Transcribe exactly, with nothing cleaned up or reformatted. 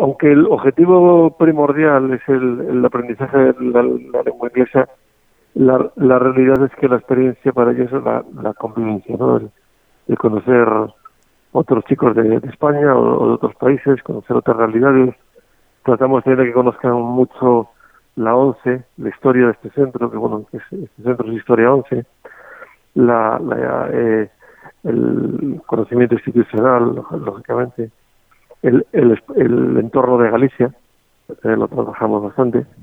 aunque el objetivo primordial es el, el aprendizaje de la, la lengua inglesa, la, la realidad es que la experiencia para ellos es la, la convivencia, ¿no? El, el conocer otros chicos de, de España o, o de otros países, conocer otras realidades. Tratamos de que conozcan mucho la ONCE, la historia de este centro, que bueno, que es, este centro es Historia ONCE, la, la, eh, el conocimiento institucional, lógicamente, el, el, el entorno de Galicia, eh, lo trabajamos bastante,